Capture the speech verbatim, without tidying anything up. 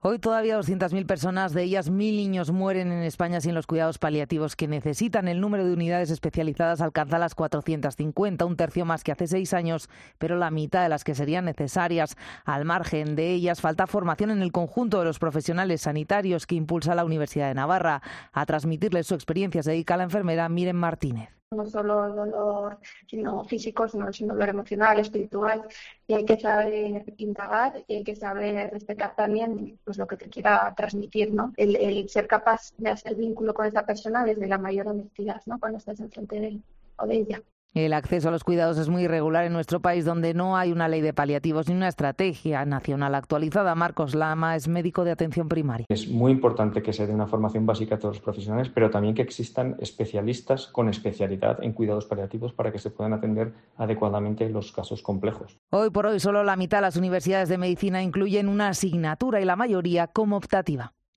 Hoy todavía doscientas mil personas, de ellas mil niños, mueren en España sin los cuidados paliativos que necesitan. El número de unidades especializadas alcanza las cuatrocientas cincuenta, un tercio más que hace seis años, pero la mitad de las que serían necesarias. Al margen de ellas, falta formación en el conjunto de los profesionales sanitarios que impulsa la Universidad de Navarra. A transmitirles su experiencia se dedica la enfermera Miren Martínez. No solo el dolor sino físico, sino el dolor emocional, espiritual, y hay que saber indagar y hay que saber respetar también pues, lo que te quiera transmitir, ¿no? El, el ser capaz de hacer vínculo con esa persona desde la mayor honestidad, ¿no? Cuando estás enfrente de él o de ella. El acceso a los cuidados es muy irregular en nuestro país, donde no hay una ley de paliativos ni una estrategia nacional actualizada. Marcos Lama es médico de atención primaria. Es muy importante que se dé una formación básica a todos los profesionales, pero también que existan especialistas con especialidad en cuidados paliativos para que se puedan atender adecuadamente los casos complejos. Hoy por hoy, solo la mitad de las universidades de medicina incluyen una asignatura y la mayoría como optativa.